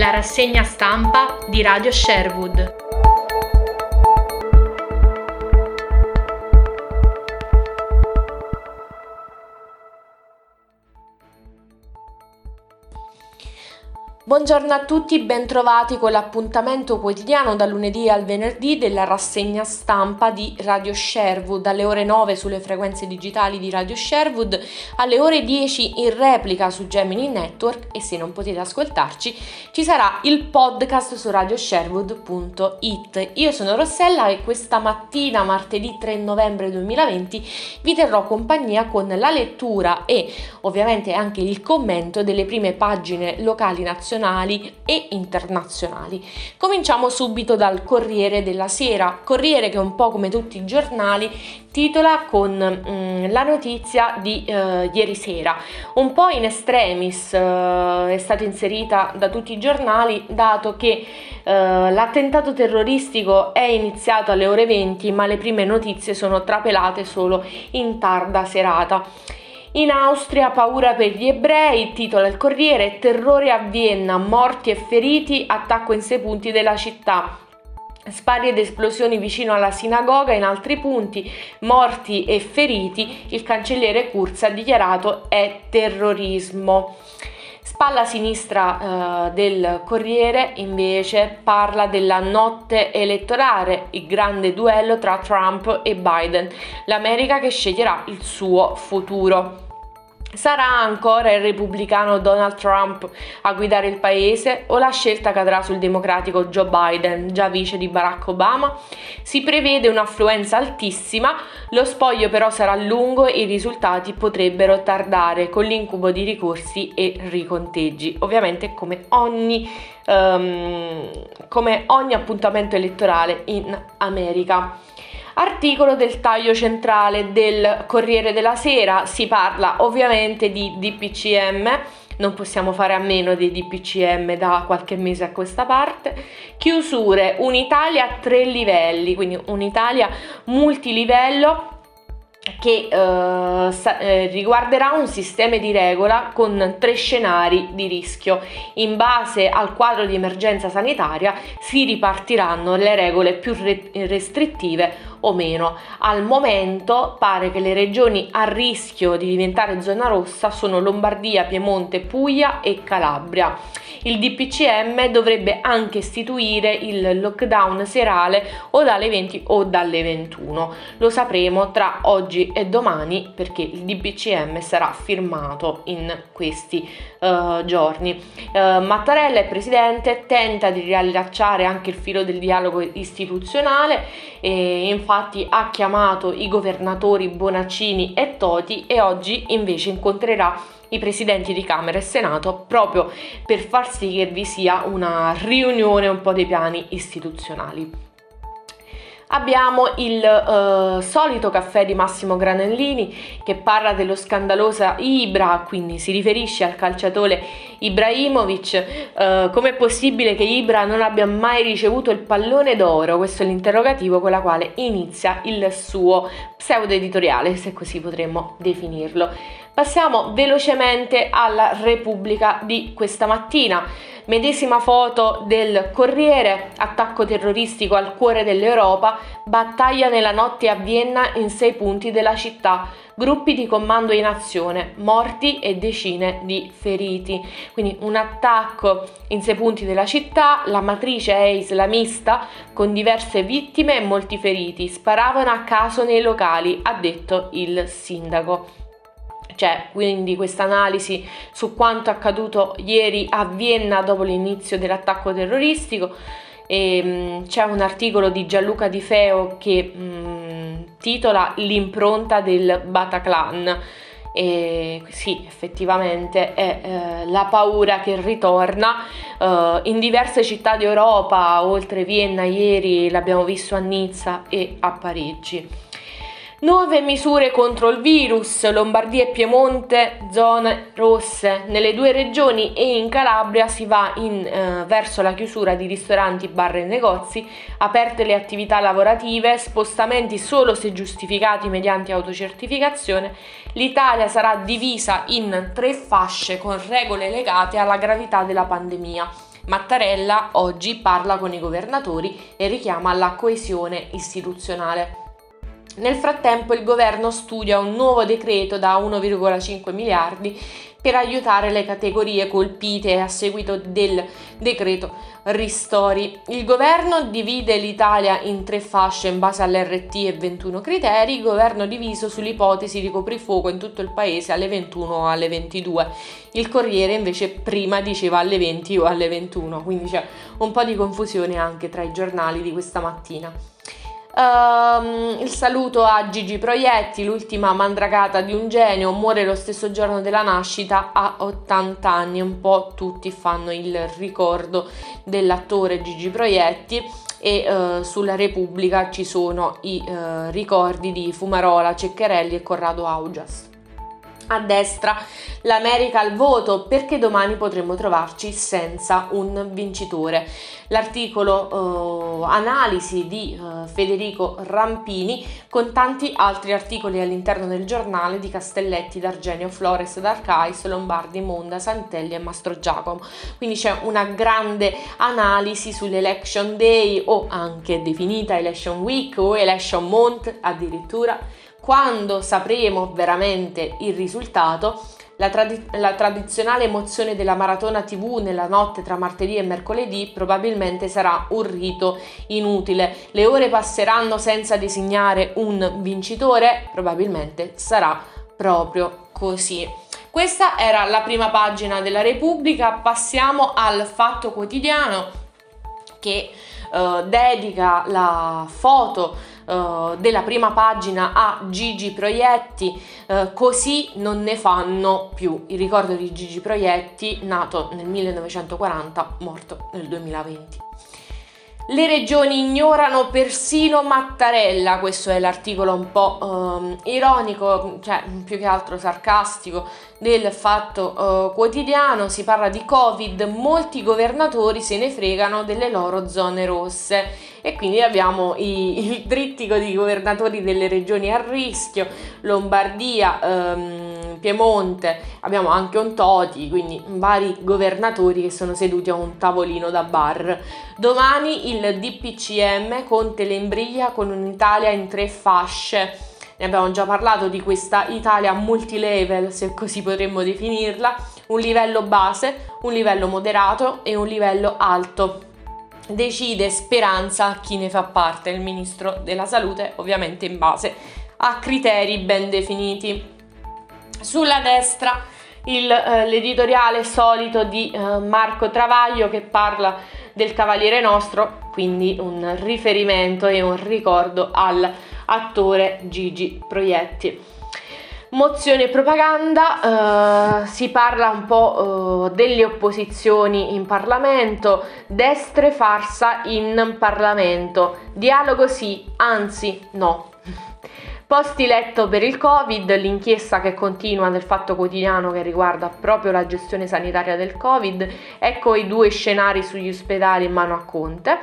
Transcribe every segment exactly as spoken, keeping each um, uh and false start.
la rassegna stampa di Radio Sherwood. Buongiorno a tutti, bentrovati con l'appuntamento quotidiano dal lunedì al venerdì della rassegna stampa di Radio Sherwood, dalle ore nove sulle frequenze digitali di Radio Sherwood, alle ore dieci in replica su Gemini Network, e se non potete ascoltarci ci sarà il podcast su radio sherwood punto it. Io sono Rossella e questa mattina, martedì tre novembre duemilaventi, vi terrò compagnia con la lettura e ovviamente anche il commento delle prime pagine locali, nazionali e internazionali. Cominciamo subito dal Corriere della Sera, Corriere che un po' come tutti i giornali titola con mm, la notizia di eh, ieri sera, un po' in extremis, eh, è stata inserita da tutti i giornali dato che eh, l'attentato terroristico è iniziato alle ore venti, ma le prime notizie sono trapelate solo in tarda serata. In Austria paura per gli ebrei, titola il Corriere, terrore a Vienna, morti e feriti, attacco in sei punti della città. Spari ed esplosioni vicino alla sinagoga, in altri punti, morti e feriti, il cancelliere Kurz ha dichiarato è terrorismo. Spalla sinistra eh, del Corriere invece parla della notte elettorale, il grande duello tra Trump e Biden, l'America che sceglierà il suo futuro. Sarà ancora il repubblicano Donald Trump a guidare il paese o la scelta cadrà sul democratico Joe Biden, già vice di Barack Obama? Si prevede un'affluenza altissima, lo spoglio però sarà lungo e i risultati potrebbero tardare con l'incubo di ricorsi e riconteggi, ovviamente come ogni, um, come ogni appuntamento elettorale in America. Articolo del taglio centrale del Corriere della Sera, si parla ovviamente di D P C M, non possiamo fare a meno dei D P C M da qualche mese a questa parte. Chiusure, un'Italia a tre livelli, quindi un'Italia multilivello che eh, sa- eh, riguarderà un sistema di regola con tre scenari di rischio. In base al quadro di emergenza sanitaria si ripartiranno le regole più re- restrittive o meno. Al momento pare che le regioni a rischio di diventare zona rossa sono Lombardia, Piemonte, Puglia e Calabria. Il D P C M dovrebbe anche istituire il lockdown serale o dalle venti o dalle ventuno. Lo sapremo tra oggi e domani perché il D P C M sarà firmato in questi uh, giorni. Uh, Mattarella, il presidente, tenta di riallacciare anche il filo del dialogo istituzionale e infatti ha chiamato i governatori Bonaccini e Toti e oggi invece incontrerà i presidenti di Camera e Senato proprio per far sì che vi sia una riunione un po' dei piani istituzionali. Abbiamo il uh, solito caffè di Massimo Granellini che parla dello scandalosa Ibra, quindi si riferisce al calciatore Ibrahimovic. Uh, com'è possibile che Ibra non abbia mai ricevuto il pallone d'oro? Questo è l'interrogativo con la quale inizia il suo pseudo editoriale, se così potremmo definirlo. Passiamo velocemente alla Repubblica di questa mattina. Medesima foto del Corriere, attacco terroristico al cuore dell'Europa, battaglia nella notte a Vienna in sei punti della città, gruppi di comando in azione, morti e decine di feriti. Quindi un attacco in sei punti della città, la matrice è islamista con diverse vittime e molti feriti, sparavano a caso nei locali, ha detto il sindaco. C'è quindi questa analisi su quanto accaduto ieri a Vienna dopo l'inizio dell'attacco terroristico e, mh, c'è un articolo di Gianluca Di Feo che mh, titola l'impronta del Bataclan e sì, effettivamente è eh, la paura che ritorna eh, in diverse città d'Europa, oltre Vienna ieri l'abbiamo visto a Nizza e a Parigi. Nuove misure contro il virus, Lombardia e Piemonte, zone rosse. Nelle due regioni e in Calabria si va in, eh, verso la chiusura di ristoranti, bar e negozi, aperte le attività lavorative, spostamenti solo se giustificati mediante autocertificazione. L'Italia sarà divisa in tre fasce con regole legate alla gravità della pandemia. Mattarella oggi parla con i governatori e richiama la coesione istituzionale. Nel frattempo il governo studia un nuovo decreto da uno virgola cinque miliardi per aiutare le categorie colpite a seguito del decreto ristori. Il governo divide l'Italia in tre fasce in base all'R T e ventuno criteri, governo diviso sull'ipotesi di coprifuoco in tutto il paese alle ventuno o alle ventidue. Il Corriere invece prima diceva alle venti o alle ventuno, quindi c'è un po' di confusione anche tra i giornali di questa mattina. Uh, il saluto a Gigi Proietti, l'ultima mandragata di un genio, muore lo stesso giorno della nascita a ottanta anni. Un po' tutti fanno il ricordo dell'attore Gigi Proietti e uh, sulla Repubblica ci sono i uh, ricordi di Fumarola, Ceccherelli e Corrado Augias. A destra, l'America al voto, perché domani potremmo trovarci senza un vincitore. L'articolo eh, analisi di eh, Federico Rampini con tanti altri articoli all'interno del giornale di Castelletti, D'Argenio, Flores, D'Arcais, Lombardi, Monda, Santelli e Mastro Giacomo. Quindi c'è una grande analisi sull'Election Day, o anche definita Election Week o Election Month addirittura. Quando sapremo veramente il risultato, la, trad- la tradizionale emozione della maratona tivù nella notte tra martedì e mercoledì probabilmente sarà un rito inutile. Le ore passeranno senza designare un vincitore? Probabilmente sarà proprio così. Questa era la prima pagina della Repubblica. Passiamo al Fatto Quotidiano, che eh, dedica la foto Uh, della prima pagina a Gigi Proietti, uh, così non ne fanno più. Il ricordo di Gigi Proietti, nato nel millenovecentoquaranta, morto nel duemilaventi. Le regioni ignorano persino Mattarella, questo è l'articolo un po' um, ironico, cioè più che altro sarcastico, del Fatto uh, Quotidiano. Si parla di Covid, molti governatori se ne fregano delle loro zone rosse, e quindi abbiamo i, il trittico di governatori delle regioni a rischio: Lombardia, um, Piemonte, abbiamo anche un Toti, quindi vari governatori che sono seduti a un tavolino da bar. Domani il D P C M, Conte le imbriglia con un'Italia in tre fasce. Ne abbiamo già parlato di questa Italia multilevel, se così potremmo definirla: un livello base, un livello moderato e un livello alto. Decide Speranza chi ne fa parte, il ministro della salute, ovviamente in base a criteri ben definiti. Sulla destra il, eh, l'editoriale solito di eh, Marco Travaglio, che parla del Cavaliere Nostro, quindi un riferimento e un ricordo all'attore Gigi Proietti. Mozione e propaganda, eh, si parla un po' eh, delle opposizioni in Parlamento, destre farsa in Parlamento, dialogo sì, anzi no. Posti letto per il Covid, l'inchiesta che continua del Fatto Quotidiano che riguarda proprio la gestione sanitaria del Covid, ecco i due scenari sugli ospedali in mano a Conte.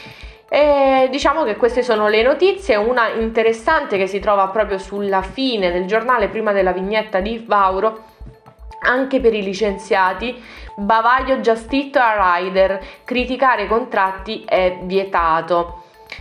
E diciamo che queste sono le notizie. Una interessante che si trova proprio sulla fine del giornale, prima della vignetta di Vauro: anche per i licenziati, bavaglio giustito a rider, criticare i contratti è vietato.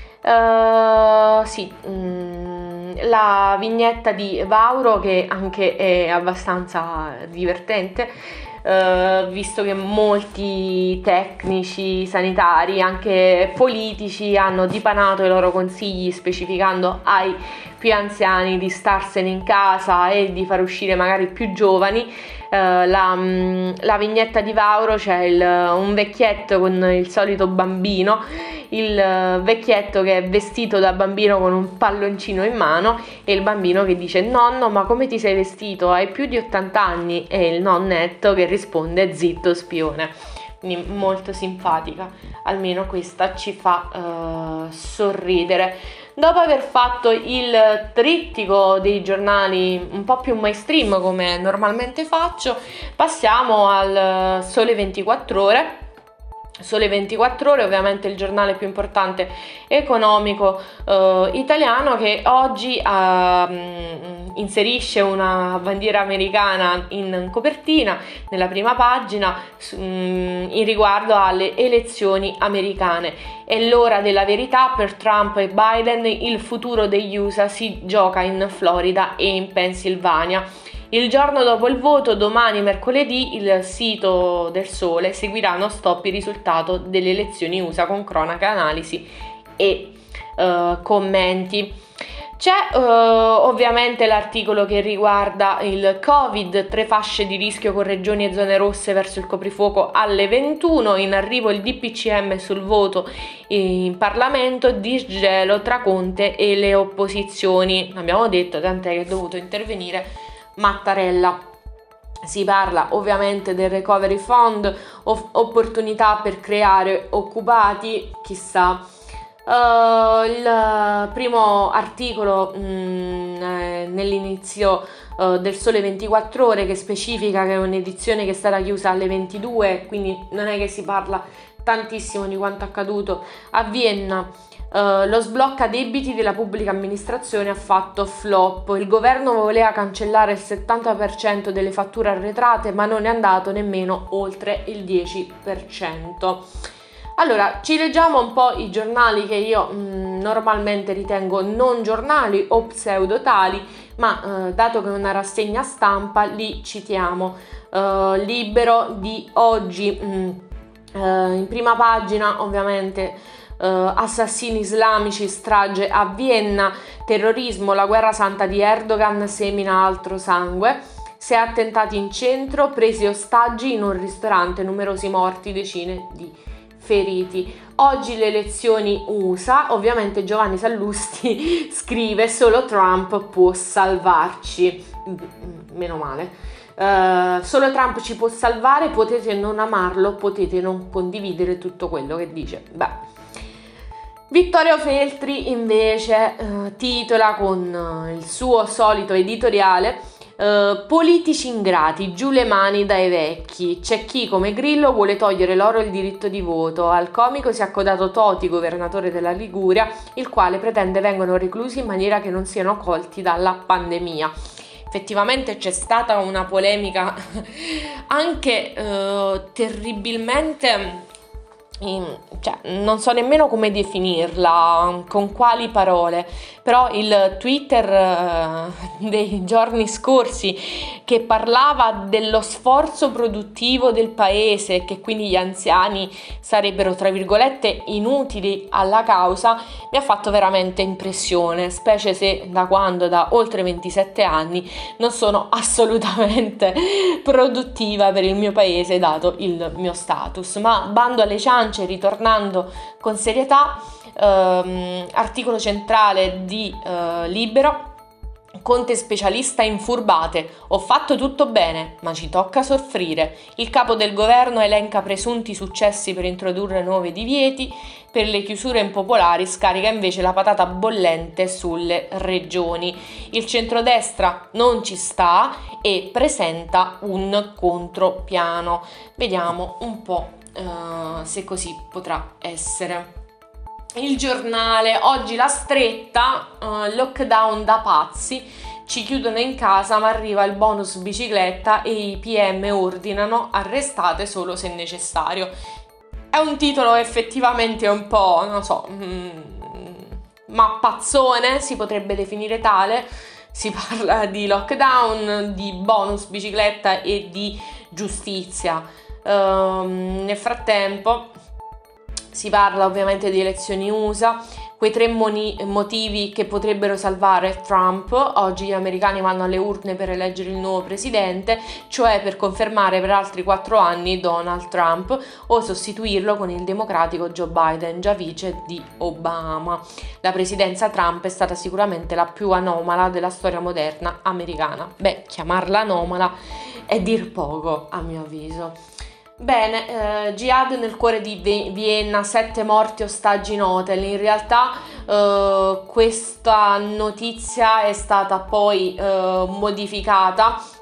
Uh, sì, mm, la vignetta di Vauro, che anche è abbastanza divertente, Uh, visto che molti tecnici sanitari, anche politici, hanno dipanato i loro consigli specificando ai più anziani di starsene in casa e di far uscire magari più giovani. Uh, la, la vignetta di Vauro c'è il, un vecchietto con il solito bambino, il vecchietto che è vestito da bambino con un palloncino in mano, e il bambino che dice: nonno, ma come ti sei vestito? Hai più di ottanta anni? E il nonnetto che risponde: zitto spione. Quindi molto simpatica, almeno questa ci fa uh, sorridere. Dopo aver fatto il trittico dei giornali un po' più mainstream, come normalmente faccio, passiamo al Sole ventiquattro Ore, Sole ventiquattro Ore, ovviamente il giornale più importante economico eh, italiano, che oggi eh, mh, inserisce una bandiera americana in copertina, nella prima pagina, mh, in riguardo alle elezioni americane. È l'ora della verità per Trump e Biden, il futuro degli U S A si gioca in Florida e in Pennsylvania. Il giorno dopo il voto, domani mercoledì, il sito del Sole seguirà non stop il risultato delle elezioni U S A con cronaca, analisi e uh, commenti. C'è uh, ovviamente l'articolo che riguarda il Covid, tre fasce di rischio con regioni e zone rosse verso il coprifuoco alle ventuno, in arrivo il D P C M sul voto in Parlamento, disgelo tra Conte e le opposizioni. Abbiamo detto, tant'è che è dovuto intervenire Mattarella. Si parla ovviamente del Recovery Fund, off- opportunità per creare occupati, chissà. Uh, il primo articolo mh, eh, nell'inizio uh, del Sole ventiquattro Ore, che specifica che è un'edizione che è stata chiusa alle ventidue, quindi non è che si parla tantissimo di quanto accaduto a Vienna. Uh, lo sblocca debiti della pubblica amministrazione ha fatto flop. Il governo voleva cancellare il settanta per cento delle fatture arretrate, ma non è andato nemmeno oltre il dieci per cento. Allora, ci leggiamo un po' i giornali che io mh, normalmente ritengo non giornali o pseudo tali, ma uh, dato che è una rassegna stampa li citiamo. Uh, Libero di oggi, mh, uh, in prima pagina ovviamente Uh, assassini islamici, strage a Vienna, terrorismo, la guerra santa di Erdogan semina altro sangue, sei attentati in centro, presi ostaggi in un ristorante, numerosi morti, decine di feriti. Oggi le elezioni U S A, ovviamente Giovanni Sallusti scrive: solo Trump può salvarci. Meno male. Uh, solo Trump ci può salvare, potete non amarlo, potete non condividere tutto quello che dice. Beh, Vittorio Feltri invece uh, titola con uh, il suo solito editoriale: uh, politici ingrati, giù le mani dai vecchi. C'è chi come Grillo vuole togliere loro il diritto di voto. Al comico si è accodato Toti, governatore della Liguria, il quale pretende vengano reclusi in maniera che non siano colti dalla pandemia. Effettivamente c'è stata una polemica anche uh, terribilmente, in, cioè, non so nemmeno come definirla, con quali parole, però il Twitter uh, dei giorni scorsi, che parlava dello sforzo produttivo del paese, che quindi gli anziani sarebbero tra virgolette inutili alla causa, mi ha fatto veramente impressione, specie se da quando, da oltre ventisette anni, non sono assolutamente produttiva per il mio paese dato il mio status. Ma bando alle ciance, ritornando con serietà, ehm, articolo centrale di eh, Libero: Conte specialista in furbate, ho fatto tutto bene, ma ci tocca soffrire. Il capo del governo elenca presunti successi per introdurre nuovi divieti, per le chiusure impopolari scarica invece la patata bollente sulle regioni. Il centrodestra non ci sta e presenta un contropiano. Vediamo un po' uh, se così potrà essere. Il Giornale, oggi la stretta, uh, lockdown da pazzi, ci chiudono in casa ma arriva il bonus bicicletta e i P M ordinano arrestate solo se necessario. È un titolo effettivamente un po', non so, mm, mappazzone, si potrebbe definire tale. Si parla di lockdown, di bonus bicicletta e di giustizia. Uh, nel frattempo si parla ovviamente di elezioni U S A, quei tre moni- motivi che potrebbero salvare Trump. Oggi gli americani vanno alle urne per eleggere il nuovo presidente, cioè per confermare per altri quattro anni Donald Trump o sostituirlo con il democratico Joe Biden, già vice di Obama. La presidenza Trump è stata sicuramente la più anomala della storia moderna americana. Beh, chiamarla anomala è dir poco, a mio avviso. Bene, eh, jihad nel cuore di Vienna, sette morti, ostaggi in hotel. In realtà eh, questa notizia è stata poi eh, modificata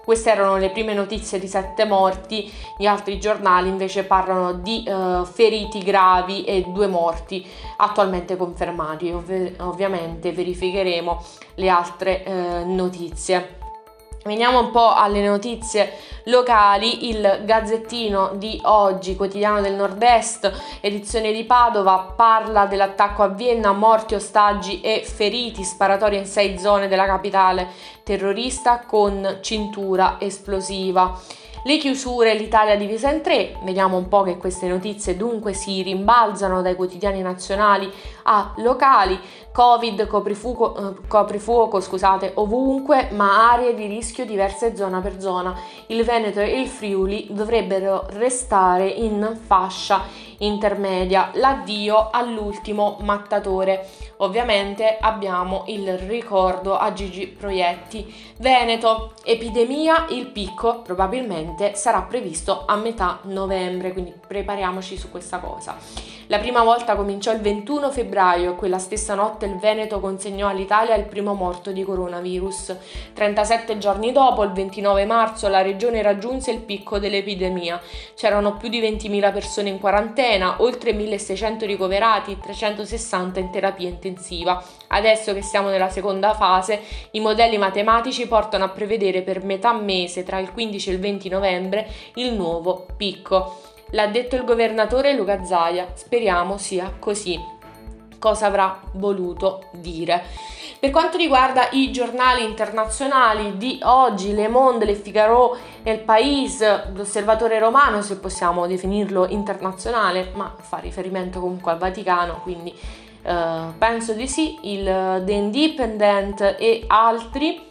Queste erano le prime notizie di sette morti, gli altri giornali invece parlano di uh, feriti gravi e due morti attualmente confermati. Ov- ovviamente verificheremo le altre uh, notizie. Veniamo un po' alle notizie locali. Il Gazzettino di oggi, quotidiano del Nord-Est, edizione di Padova, parla dell'attacco a Vienna, morti, ostaggi e feriti, sparatorie in sei zone della capitale terrorista con cintura esplosiva. Le chiusure, l'Italia divisa in tre. Vediamo un po' che queste notizie dunque si rimbalzano dai quotidiani nazionali a locali. Covid, coprifuoco, eh, coprifuoco scusate, ovunque, ma aree di rischio diverse zona per zona. Il Veneto e il Friuli dovrebbero restare in fascia intermedia. L'addio all'ultimo mattatore. Ovviamente abbiamo il ricordo a Gigi Proietti. Veneto, epidemia, il picco probabilmente sarà previsto a metà novembre, quindi prepariamoci su questa cosa. La prima volta cominciò il ventuno febbraio e quella stessa notte il Veneto consegnò all'Italia il primo morto di coronavirus. trentasette giorni dopo, il ventinove marzo, la regione raggiunse il picco dell'epidemia. C'erano più di ventimila persone in quarantena, oltre milleseicento ricoverati, trecentosessanta in terapia intensiva. Adesso che siamo nella seconda fase, i modelli matematici portano a prevedere per metà mese, tra il quindici e il venti novembre, il nuovo picco. L'ha detto il governatore Luca Zaia, speriamo sia così. Cosa avrà voluto dire? Per quanto riguarda i giornali internazionali di oggi, Le Monde, Le Figaro, El País, l'Osservatore Romano, se possiamo definirlo internazionale, ma fa riferimento comunque al Vaticano, quindi eh, penso di sì, il The Independent e altri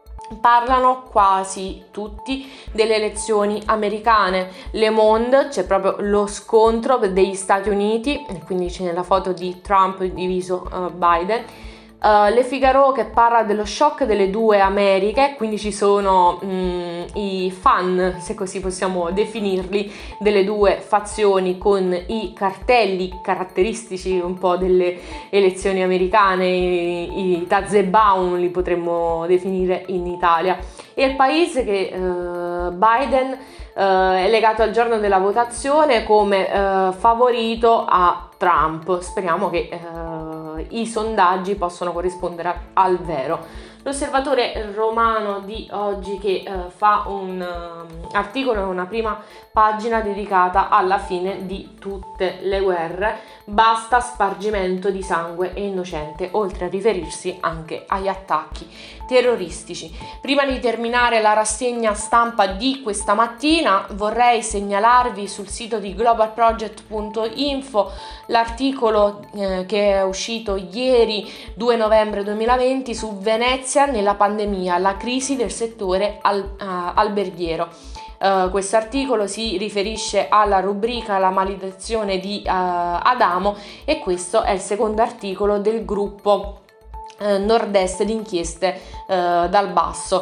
parlano quasi tutti delle elezioni americane. Le Monde, c'è proprio lo scontro degli Stati Uniti, quindi c'è nella foto di Trump diviso uh, Biden. Uh, Le Figaro che parla dello shock delle due Americhe, quindi ci sono um, i fan, se così possiamo definirli, delle due fazioni con i cartelli caratteristici un po' delle elezioni americane, i, i Tazzebaum li potremmo definire in Italia. E il paese che uh, Biden uh, è legato al giorno della votazione come uh, favorito a Trump. Speriamo che uh, i sondaggi possano corrispondere al vero. L'Osservatore Romano di oggi che uh, fa un uh, articolo, una prima pagina dedicata alla fine di tutte le guerre, basta spargimento di sangue e innocente, oltre a riferirsi anche agli attacchi terroristici. Prima di terminare la rassegna stampa di questa mattina vorrei segnalarvi sul sito di global project punto info l'articolo eh, che è uscito ieri due novembre duemilaventi su Venezia nella pandemia, la crisi del settore al, uh, alberghiero. Uh, questo articolo si riferisce alla rubrica La maledizione di uh, Adamo e questo è il secondo articolo del gruppo uh, Nord-Est di inchieste uh, dal basso.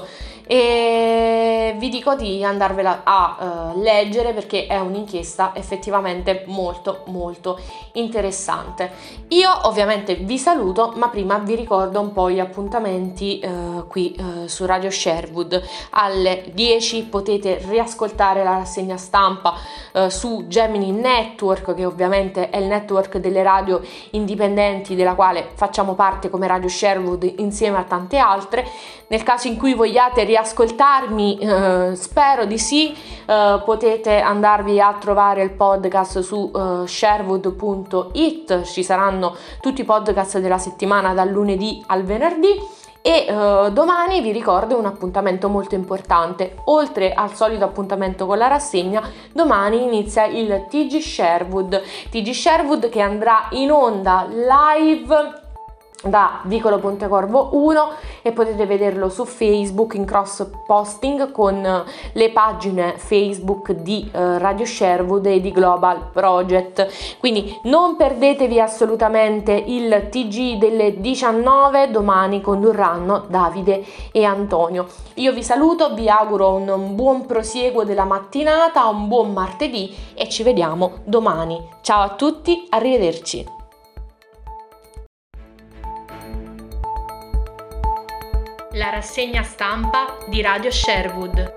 E vi dico di andarvela a uh, leggere perché è un'inchiesta effettivamente molto molto interessante. Io ovviamente vi saluto, ma prima vi ricordo un po' gli appuntamenti uh, qui uh, su Radio Sherwood. Alle dieci potete riascoltare la rassegna stampa uh, su Gemini Network, che ovviamente è il network delle radio indipendenti della quale facciamo parte come Radio Sherwood insieme a tante altre. Nel caso in cui vogliate riascoltarmi, eh, spero di sì, eh, potete andarvi a trovare il podcast su eh, sherwood punto it, ci saranno tutti i podcast della settimana dal lunedì al venerdì. E eh, domani vi ricordo un appuntamento molto importante. Oltre al solito appuntamento con la rassegna, domani inizia il T G Sherwood T G Sherwood che andrà in onda live da Vicolo Pontecorvo uno e potete vederlo su Facebook in cross posting con le pagine Facebook di eh, Radio Sherwood e di Global Project. Quindi non perdetevi assolutamente il T G delle diciannove, domani condurranno Davide e Antonio. Io vi saluto, vi auguro un buon prosieguo della mattinata, un buon martedì e ci vediamo domani. Ciao a tutti, arrivederci. La rassegna stampa di Radio Sherwood.